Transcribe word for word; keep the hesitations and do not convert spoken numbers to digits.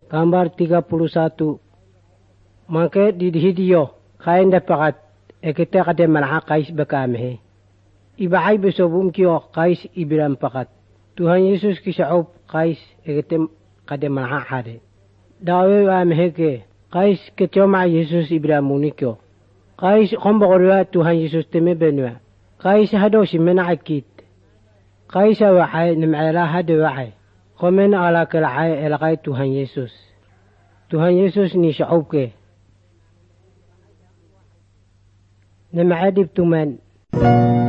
Gambar tiga puluh satu. Mangke di hidio kain dapat ekita kade malha kais bakamehe. Ibahay besobum kio kais ibiram pakat. Tuhan Yesus kisahop kais ekita kade malha hade. Dawe amehe ke kais kecoma Yesus ibiramunikyo. Kais kombogorwa Tuhan Yesus teme benwa. Kais hado simena akit. Kais awahay nim'ala hado wahay. Komen ala kelahai elakay Tuhan Yesus. Tuhan Yesus ni syaub ke. Nama adib tuman.